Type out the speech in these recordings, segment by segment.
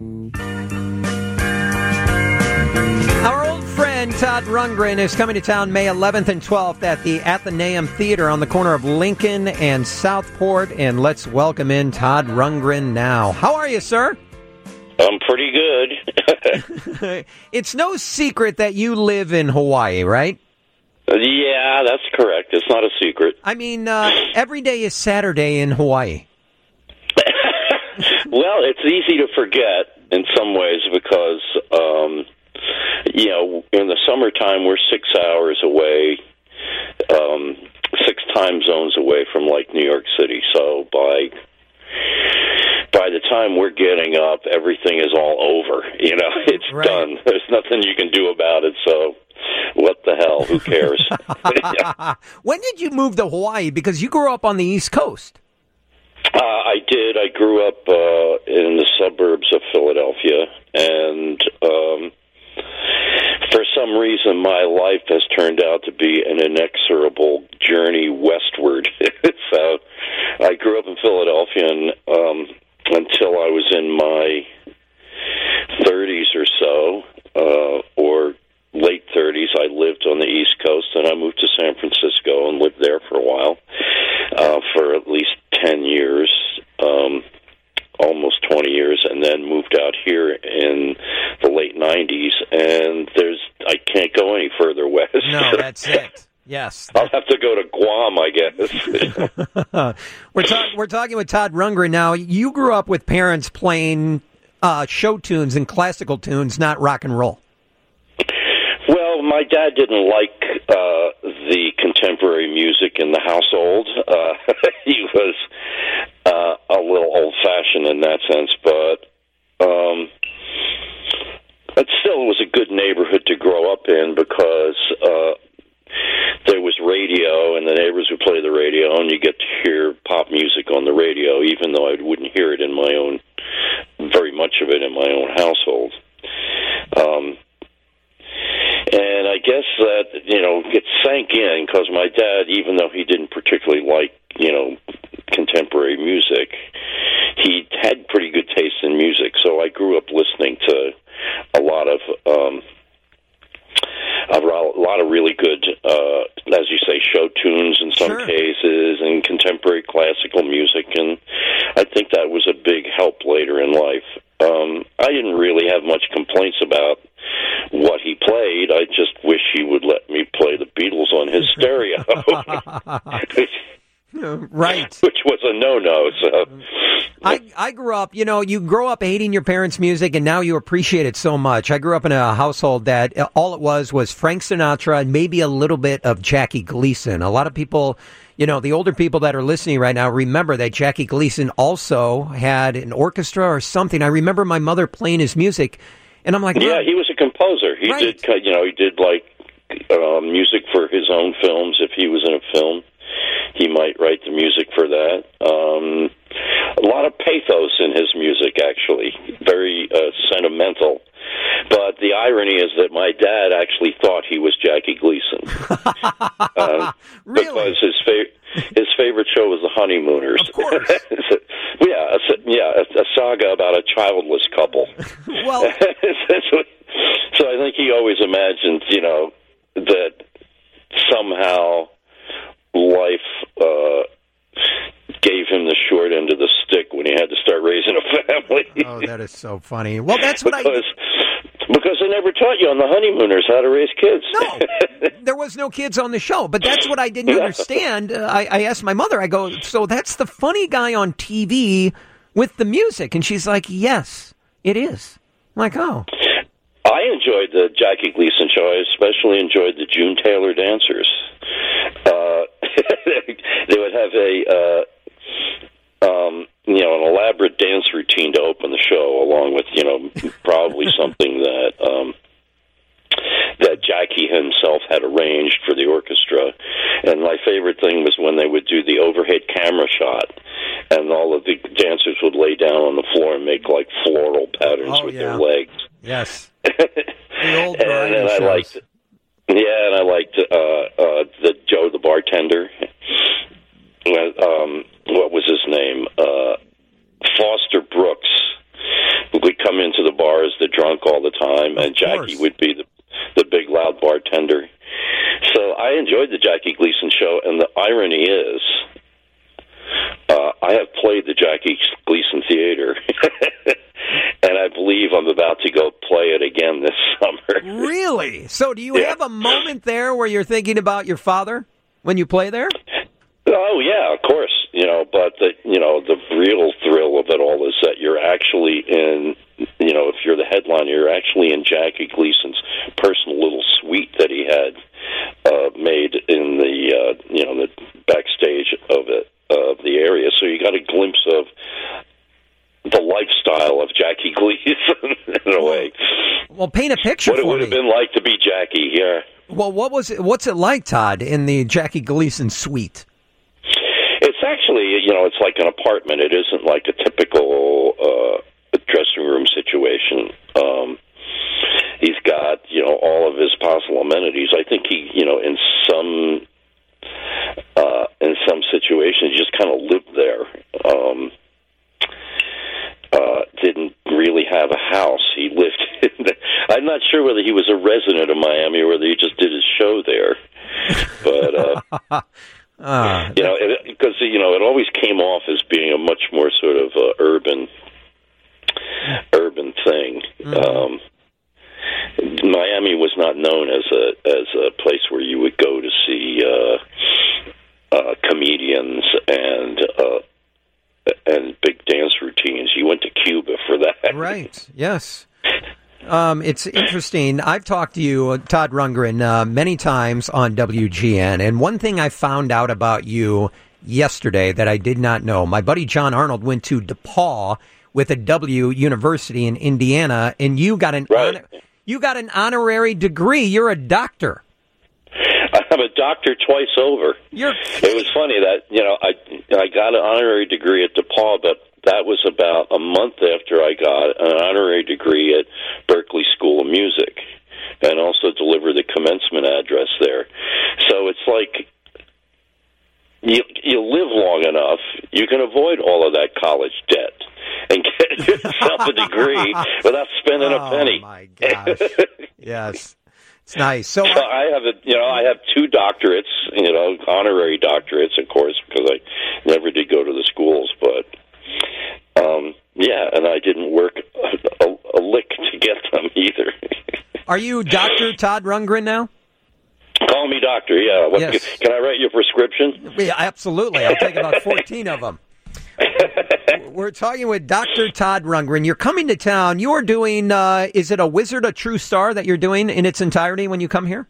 Our old friend Todd Rundgren is coming to town May 11th and 12th at the Athenaeum Theater on the corner of Lincoln and Southport. And let's welcome in Todd Rundgren now. How are you, sir? I'm pretty good. It's no secret that you live in Hawaii, right? Yeah, that's correct. It's not a secret. I mean, every day is Saturday in Hawaii. Well, it's easy to forget in some ways because, in the summertime, we're 6 hours away, 6 time zones away from, like, New York City. So by the time we're getting up, everything is all over. It's right. Done. There's nothing you can do about it, so what the hell? Who cares? When did you move to Hawaii? Because you grew up on the East Coast. I did. I grew up in the suburbs of Philadelphia, and for some reason my life has turned out to be an inexorable journey westward. So I grew up in Philadelphia and, until I was in my 30s or so, or late 30s, I lived on the East Coast, and I moved to San Francisco and lived there for a while, for at least 10 years, almost 20 years, and then moved out here in the late 90s, and I can't go any further west. No, that's it. Yes. I'll have to go to Guam, I guess. We're talking with Todd Rundgren now. You grew up with parents playing show tunes and classical tunes, not rock and roll. Well, my dad didn't like the contemporary music in the household. He was a little old-fashioned in that sense, but it still was a good neighborhood to grow up in because there was radio, and the neighbors would play the radio, and you get to hear pop music on the radio, even though I wouldn't hear it in my own, very much of it in my own household. And I guess that, it sank in because my dad, even though he didn't particularly like, contemporary music, he had pretty good taste in music. So I grew up listening to a lot of really good, as you say, show tunes in some cases, and contemporary classical music. And I think that was a big help later in life. I didn't really have much complaints about what he played. I just wish he would let me play the Beatles on his stereo. Right. Which was a no-no. So I grew up, you grow up hating your parents' music, and now you appreciate it so much. I grew up in a household that all it was Frank Sinatra and maybe a little bit of Jackie Gleason. A lot of people, the older people that are listening right now remember that Jackie Gleason also had an orchestra or something. I remember my mother playing his music, and I'm like, yeah, he was a composer. He did, he did like music for his own films. If he was in a film, he might write the music for that. A lot of pathos in his music, actually. Very sentimental. But the irony is that my dad actually thought he was Jackie Gleason. Really? Because his favorite show was The Honeymooners. Of course. A saga about a childless couple. Well, so I think he always imagined, that somehow life gave him the short end of the stick when he had to start raising a family. Oh, that is so funny. Well, that's what because they never taught you on The Honeymooners how to raise kids. No, there was no kids on the show, but that's what I didn't understand. I asked my mother, I go, so that's the funny guy on TV with the music? And she's like, yes, it is. I'm like, oh. I enjoyed the Jackie Gleason show. I especially enjoyed the June Taylor dancers. They would have an elaborate dance routine to open the show, along with, probably something that Jackie himself had arranged for the orchestra. And my favorite thing was when they would do the overhead camera shot, and all of the dancers would lay down on the floor and make like floral patterns with their legs. Yes. The old and I liked it. Yeah, and I liked the Joe the bartender. What was his name? Foster Brooks, come into the bar as the drunk all the time, and Jackie would be the big loud bartender. So I enjoyed the Jackie Gleason show, and the irony is, I have played the Jackie Gleason Theater, and I believe I'm about to go play it again this summer. Really? So do you have a moment there where you're thinking about your father when you play there? Oh, yeah, of course. But the real thrill of it all is that you're actually in, if you're the headliner, you're actually in Jackie Gleason's personal little suite that he had made in the backstage of the area. So you got a glimpse of the lifestyle of Jackie Gleason in a way. Well, paint a picture for me. What it would have been like to be Jackie, yeah. Well, what's it like, Todd, in the Jackie Gleason suite? It's actually, it's like an apartment. It isn't like a typical dressing room situation. He's got, all of his possible amenities. I think he, in some situations, he just kind of lived there. Didn't really have a house. He lived in I'm not sure whether he was a resident of Miami or whether he just did his show there. But, because, it always came off as being a much more sort of urban thing. Mm-hmm. Miami was not known as a place where you would go to see comedians and big dance routines. You went to Cuba for that. Right, yes. It's interesting. I've talked to you, Todd Rundgren, many times on WGN, and one thing I found out about you yesterday that I did not know. My buddy John Arnold went to DePaul with a W University in Indiana, and you got an honorary degree. You're a doctor. I'm a doctor twice over. It was funny that, I got an honorary degree at DePaul, but that was about a month after I got an honorary degree at Berklee School of Music, and also delivered the commencement address there. So it's like, you live long enough, you can avoid all of that college debt and get yourself a degree without spending a penny. Oh my gosh! Yes, it's nice. So I have two doctorates, honorary doctorates, of course, because I never did go to the schools, but and I didn't work a lick to get them either. Are you Dr. Todd Rundgren now? Call me doctor, yeah. Yes. Can I write your prescription? Yeah, absolutely. I'll take about 14 of them. We're talking with Dr. Todd Rundgren. You're coming to town. You're doing, is it a Wizard, a True Star that you're doing in its entirety when you come here?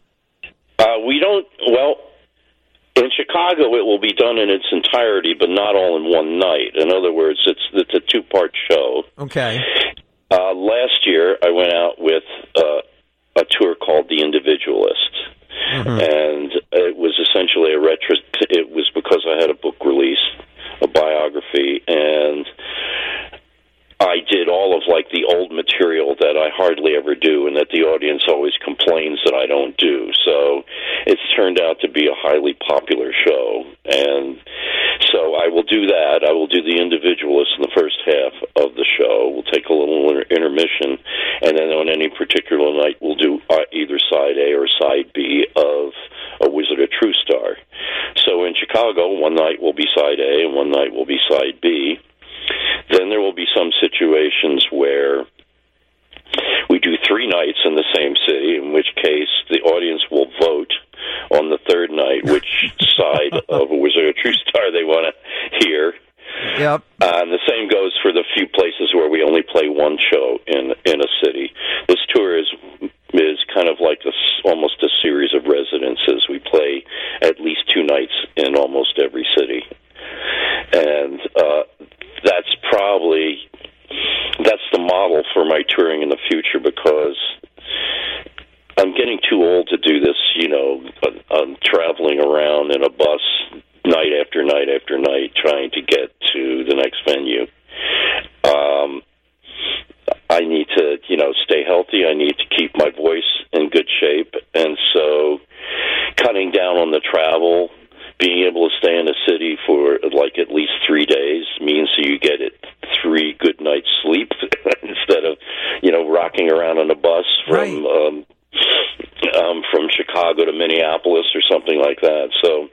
In Chicago it will be done in its entirety, but not all in one night. In other words, it's a two-part show. Okay. Last year I went out with a tour called The Individualist. Mm-hmm. And it was essentially it was because I had a book release, a biography, and I did all of the old material that I hardly ever do and that the audience always complains that I don't do. So it's turned out to be a highly popular show. And so I will do that. I will do The Individualist in the first half of the show. We'll take a little intermission, and then on any particular night we'll do either side A or side B of A Wizard, a True Star. So in Chicago, one night will be side A and one night will be side B. Then there will be some situations where we do 3 nights in the same city, in which case the audience will vote on the third night which side of A Wizard, a True Star they want to hear. Yep. And the same goes for the few places where we only play one show in a city. This tour is kind of like almost a series of residences. We play at least 2 nights in almost every city. And that's the model for my touring in the future, because I'm getting too old to do this, I'm traveling around in a bus night after night after night trying to get to the next venue. I need to, stay healthy. I need to keep my voice in good shape. And so cutting down on the travel, being able to stay in a city for at least 3 days means you get 3 good nights sleep instead of rocking around on a bus Right. from Chicago to Minneapolis or something like that. So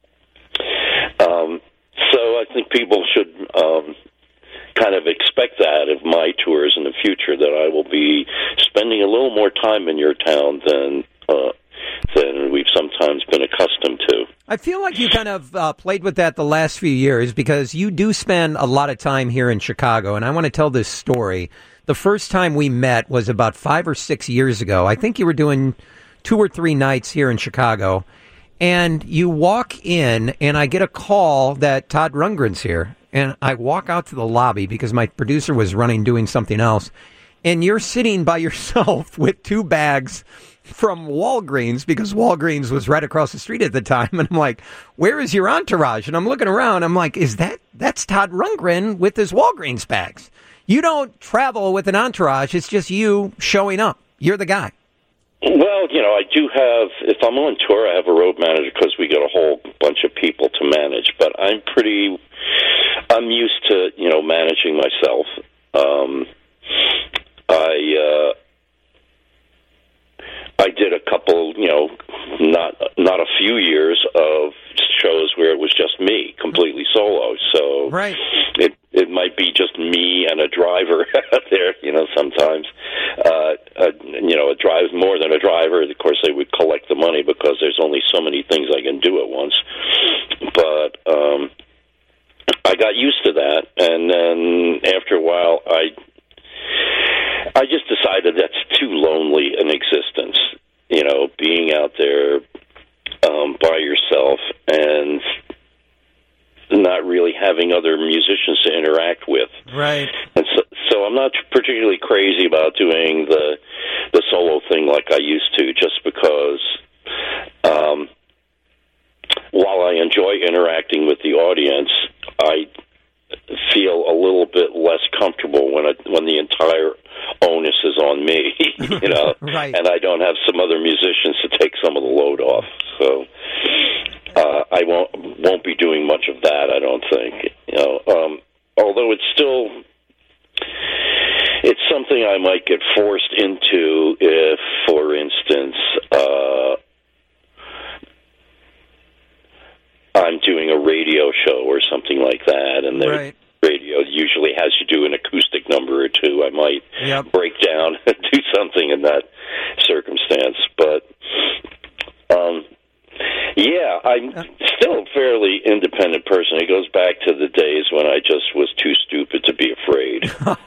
I think people should kind of expect that of my tours in the future, that I will be spending a little more time in your town than we've sometimes been accustomed to. I feel like you kind of played with that the last few years, because you do spend a lot of time here in Chicago, and I want to tell this story. The first time we met was about 5 or 6 years ago. I think you were doing 2 or 3 nights here in Chicago, and you walk in, and I get a call that Todd Rundgren's here, and I walk out to the lobby because my producer was doing something else, and you're sitting by yourself with 2 bags from Walgreens, because Walgreens was right across the street at the time. And I'm like, where is your entourage? And I'm looking around. I'm like, that's Todd Rundgren with his Walgreens bags. You don't travel with an entourage. It's just you showing up. You're the guy. Well, I do have, if I'm on tour, I have a road manager because we got a whole bunch of people to manage. But I'm used to, managing myself. I did a couple, not a few years of shows where it was just me, completely solo. So right. It might be just me and a driver there, sometimes. A drive more than a driver. Of course, they would collect the money because there's only so many things I can do at once. But I got used to that, and then after a while, I just decided that's too lonely an existence, being out there by yourself and not really having other musicians to interact with. Right. And so I'm not particularly crazy about doing the solo thing like I used to, just because while I enjoy interacting with the audience, I feel a little bit less comfortable when the entire onus is on me, Right. And I don't have some other musicians to take some of the load off. So I won't be doing much of that, I don't think. Although it's something I might get forced into if, for instance, I'm doing a radio show or something like that, and the radio usually has you do an acoustic number or two. I might break down and do something in that circumstance, but I'm still a fairly independent person. It goes back to the days when I just was too stupid to be afraid.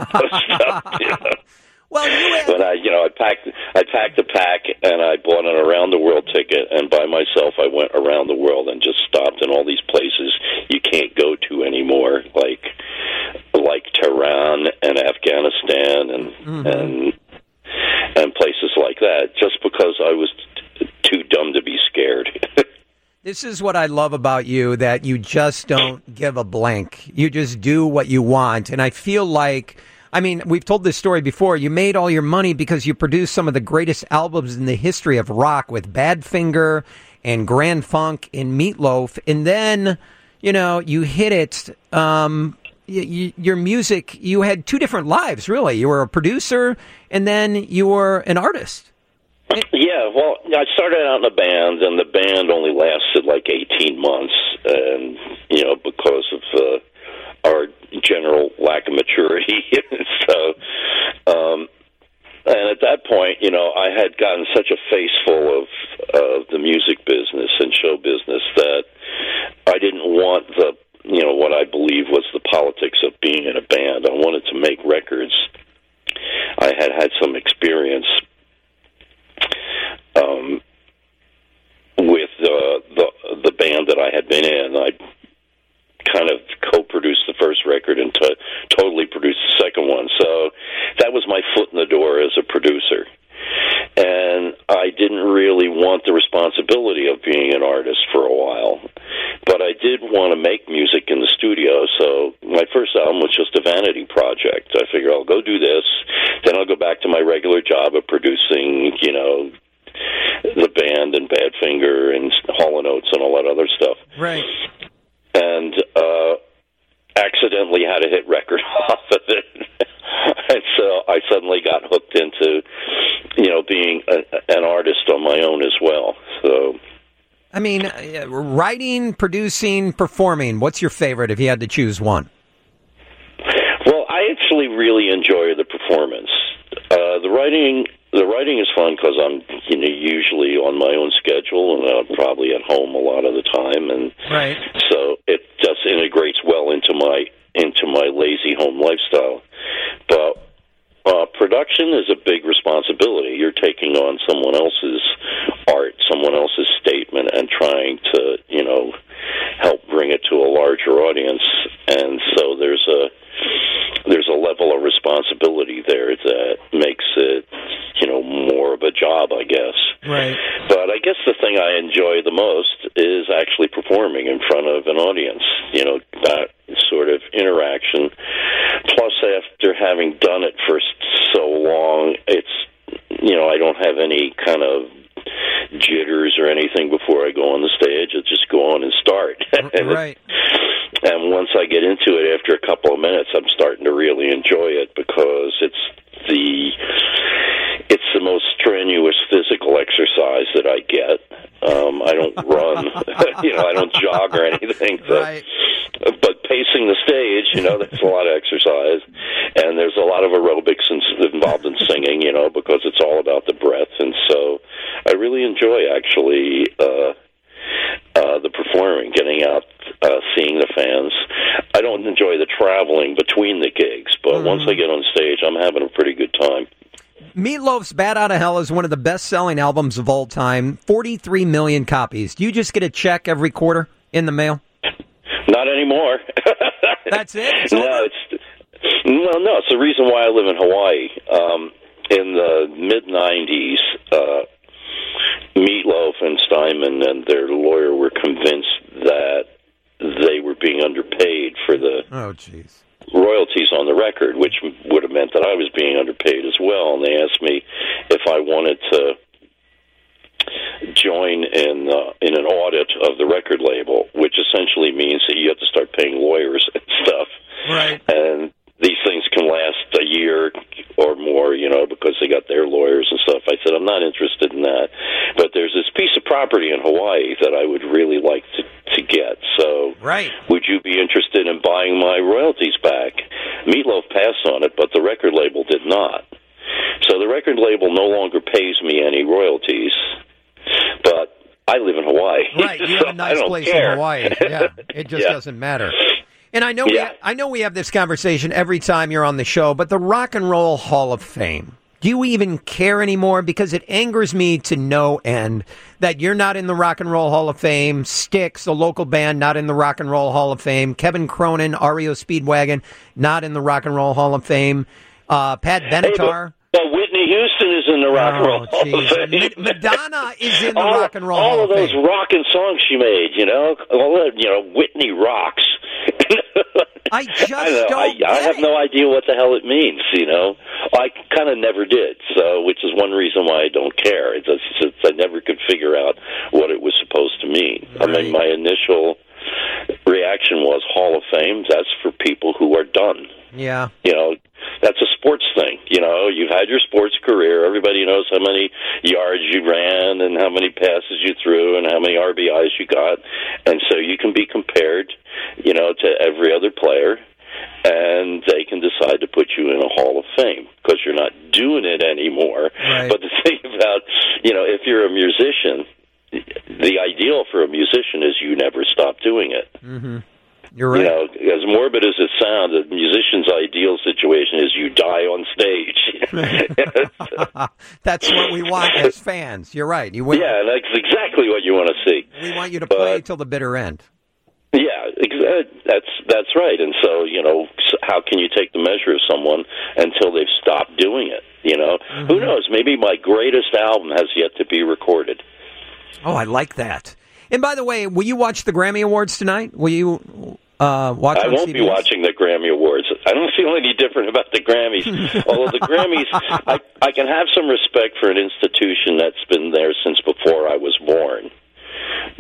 Well, when I packed a pack and I bought an around the world ticket, and by myself I went around the world and just stopped in all these places you can't go to anymore, like Tehran and Afghanistan and places like that, just because I was too dumb to be scared. This is what I love about you, that you just don't give a blank. You just do what you want. And I feel like, we've told this story before. You made all your money because you produced some of the greatest albums in the history of rock with Badfinger and Grand Funk and Meatloaf. And then, you hit it. Your music, you had 2 different lives, really. You were a producer, and then you were an artist. Yeah, well, I started out in a band, and the band only lasted like 18 months, and, because of our general lack of maturity. So, and at that point, I had gotten such a face full of the music business and show business that I didn't want what I believe was the politics of being in a band. I wanted to make records. I had some experience with the band that I had been in. I kind of co-produced the first record and totally produced the second one. So that was my foot in the door as a producer. And I didn't really want the responsibility of being an artist for a while. But I did want to make music in the studio, so my first album was just a vanity project. I figured I'll go do this, then I'll go back to my regular job of producing, the band and Badfinger and Hall & Oates and all that other stuff. Right. And accidentally had a hit record off of it. And so I suddenly got hooked into, being an artist on my own as well. So, I mean, writing, producing, performing. What's your favorite if you had to choose one? Well, I actually really enjoy the performance. The writing is fun because I'm usually on my own schedule, and I'm probably at home a lot of the time, and right. So it just integrates well into my lazy home lifestyle. But production is a big responsibility. You're taking on someone else's art, someone else's statement, and trying to help bring it to a larger audience. And so there's a level of responsibility there that makes it more of a job, I guess. Right. But I guess the thing I enjoy the most is actually performing in front of an audience. That sort of interaction. Plus, after having done it for so long, it's I don't have any kind of jitters or anything before I go on the stage. I just go on and start. Right. And once I get into it, after a couple of minutes, I'm starting to really enjoy it because it's the most strenuous physical exercise that I get. I don't run, I don't jog or anything. Right. But pacing the stage, that's a lot of exercise, and there's a lot of aerobics involved in singing, because it's all about the breath, and so I really enjoy actually the performing, getting out, seeing the fans. I don't enjoy the traveling between the gigs, but once I get on stage, I'm having a pretty good time. Meatloaf's Bat Out of Hell is one of the best-selling albums of all time. 43 million copies. Do you just get a check every quarter in the mail? Not anymore. That's it? It's the reason why I live in Hawaii. In the mid-'90s, Meatloaf and Steinman and their lawyer were convinced that they were being underpaid for the royalties on the record, which would have meant that I was being underpaid as well. And they asked me if I wanted to join in an audit of the record label, which essentially means that you have to start paying lawyers and stuff. Right. And these things can last a year or more, because they got their lawyers and stuff. I said, I'm not interested in that. But there's this piece of property in Hawaii that I would really like to get. So would you be interested in buying my royalties back? Meatloaf passed on it, but the record label did not. So the record label no longer pays me any royalties, but I live in Hawaii. Right, you have a nice place in Hawaii. Yeah, it just doesn't matter. And I know we have this conversation every time you're on the show, but the Rock and Roll Hall of Fame, do you even care anymore? Because it angers me to no end that you're not in the Rock and Roll Hall of Fame. Styx, a local band, not in the Rock and Roll Hall of Fame. Kevin Cronin, REO Speedwagon, not in the Rock and Roll Hall of Fame. Pat Benatar. Whitney Houston is in the Rock and Roll Hall of Fame. Madonna is in the Rock and Roll Hall of Fame. All of those rockin' songs she made, Whitney rocks. I have no idea what the hell it means, I kind of never did, which is one reason why I don't care. I never could figure out what it was supposed to mean. Right. I mean, my initial reaction was Hall of Fame, that's for people who are done. Yeah. That's a sports thing. You've had your sports career. Everybody knows how many yards you ran and how many passes you threw and how many RBIs you got. And so you can be compared, to every other player, and they can decide to put you in a Hall of Fame because you're not doing it anymore. Right. But the thing about, if you're a musician, the ideal for a musician is you never stop doing it. Mm-hmm. You're right. As morbid as it sounds, a musician's ideal situation is you die on stage. That's what we want as fans. You're right. Yeah, that's exactly what you want to see. We want you to play till the bitter end. Yeah, that's right. And so, how can you take the measure of someone until they've stopped doing it? Mm-hmm. Who knows? Maybe my greatest album has yet to be recorded. Oh, I like that. And by the way, will you watch the Grammy Awards tonight? Will you watch? I won't be watching the Grammy Awards. I don't feel any different about the Grammys. Although the Grammys, I can have some respect for an institution that's been there since before I was born.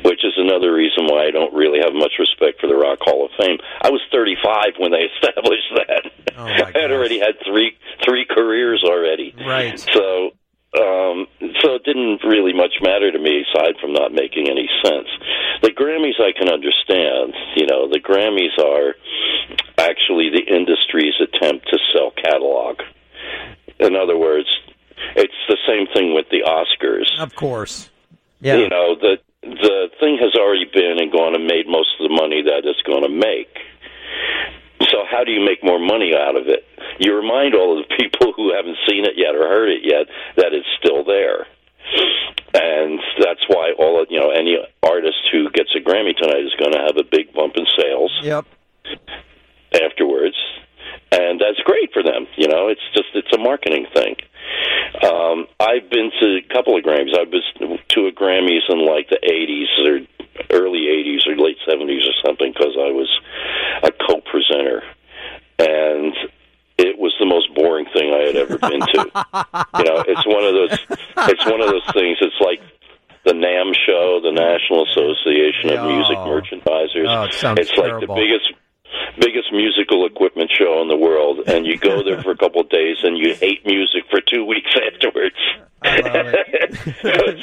which is another reason why I don't really have much respect for the Rock Hall of Fame. I was 35 when they established that. Oh my I had already had three careers already. Right. So it didn't really much matter to me, aside from not making any sense. The Grammys I can understand. The Grammys are actually the industry's attempt to sell catalog. In other words, it's the same thing with the Oscars. Of course. Yeah. The thing has already been and gone and made most of the money that it's going to make. So how do you make more money out of it? You remind all of the people who haven't seen it yet or heard it yet that it's still there. And that's why any artist who gets a Grammy tonight is going to have a big bump in sales. Yep. Afterwards. And that's great for them. It's a marketing thing. I've been to a couple of Grammys. I've been to a Grammys in like the 80s or early 80s or late 70s or something because I was a co-presenter. And it was the most boring thing I had ever been to. It's one of those things. It's like the NAMM show, the National Association of Music Merchandisers. Oh, it sounds terrible. Like the biggest musical equipment show in the world, and you go there for a couple of days and you hate music for 2 weeks afterwards. I love it.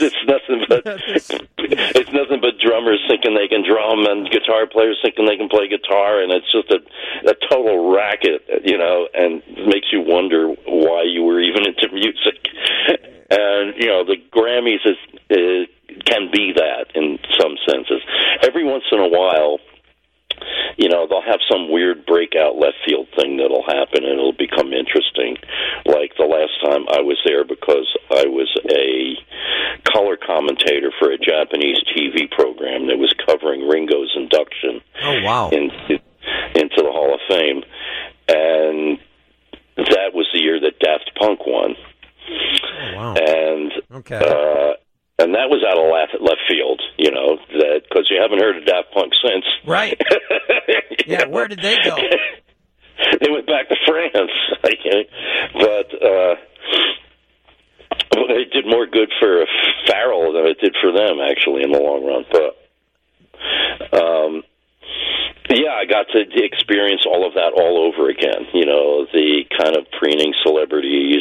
It's nothing but drummers thinking they can drum and guitar players thinking they can play guitar, and it's just a total racket, and makes you wonder why you were even into music. And the Grammys can be that in some senses. Every once in a while, they'll have some weird breakout left field thing that'll happen, and it'll become interesting. Like the last time I was there because I was a color commentator for a Japanese TV program that was covering Ringo's induction. Oh, wow. into the Hall of Fame. And that was the year that Daft Punk won. Oh, wow. And okay. And that was out of left field, because you haven't heard of Daft Punk since. Right. Yeah, where did they go? They went back to France. But it did more good for Farrell than it did for them, actually, in the long run. But, I got to experience all of that all over again. The kind of preening celebrities,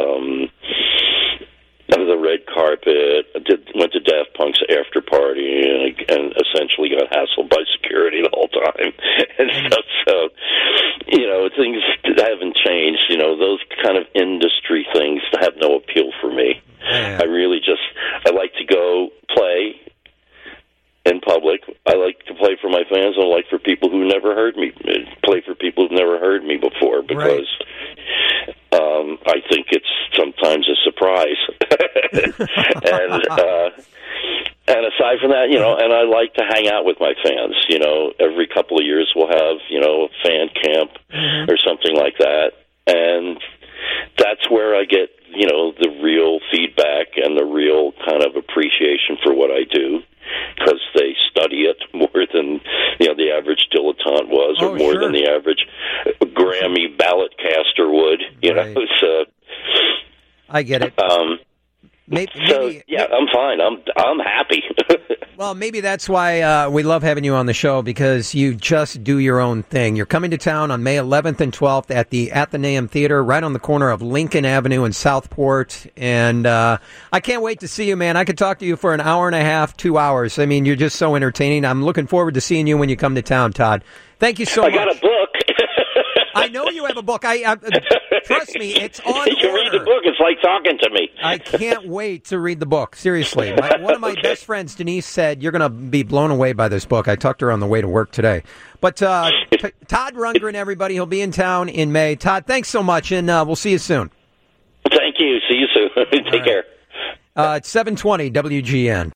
the red carpet, went to Daft Punk's after party and essentially got hassled by security the whole time and stuff. So, things haven't changed. Those kind of industry things have no appeal for me. Yeah. I like to go play in public. I like to play for my fans. I like for people who never heard me, play for people who've never heard me before, because I think it's sometimes a surprise. And aside from that, and I like to hang out with my fans. Every couple of years we'll have, a fan camp or something like that. And that's where I get, the real feedback and the real kind of appreciation for what I do, because they study it more than, the average dilettante was, or more than the average Grammy ballot caster would, so... I get it. I'm fine. I'm happy. Well, maybe that's why we love having you on the show, because you just do your own thing. You're coming to town on May 11th and 12th at the Athenaeum Theater, right on the corner of Lincoln Avenue and Southport. And I can't wait to see you, man. I could talk to you for an hour and a half, 2 hours. I mean, you're just so entertaining. I'm looking forward to seeing you when you come to town, Todd. Thank you so much. I got a book. I know you have a book. I trust me, it's on order. You read the book. It's like talking to me. I can't wait to read the book. Seriously. One of my best friends, Denise, said you're going to be blown away by this book. I talked to her on the way to work today. But Todd Rundgren, everybody, he'll be in town in May. Todd, thanks so much, and we'll see you soon. Thank you. See you soon. Take care. It's 720 WGN.